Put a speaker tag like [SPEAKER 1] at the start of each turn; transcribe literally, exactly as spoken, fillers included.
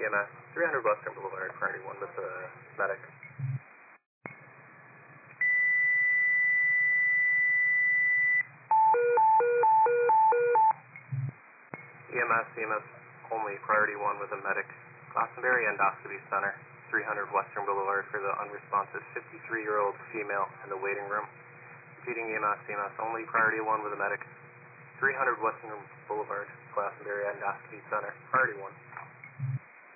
[SPEAKER 1] E M S, three hundred Western Boulevard, priority one with the medic. E M S, E M S only, priority one with a medic. Glastonbury Endoscopy Center, three hundred Western Boulevard for the unresponsive fifty-three-year-old female in the waiting room. Repeating E M S, E M S only, priority one with a medic. three hundred Western Boulevard, Glastonbury Endoscopy Center, priority one.